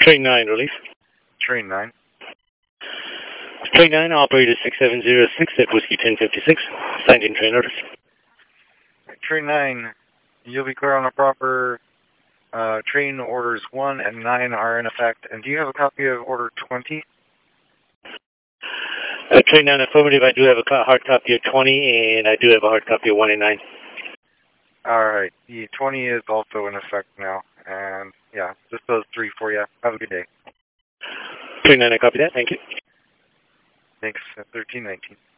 Train 9, relief. Train 9. Train 9, operator 6706 at Whiskey 1056. Signed in train orders. Train 9, you'll be clear on the proper. Train orders 1 and 9 are in effect. And do you have a copy of order 20? Train 9, affirmative. I do have a hard copy of 20, and I do have a hard copy of 1 and 9. Alright, the 20 is also in effect now. And yeah, just those 3 for you. Have a good day. Train 9, I copy that. Thank you. Thanks. 1319.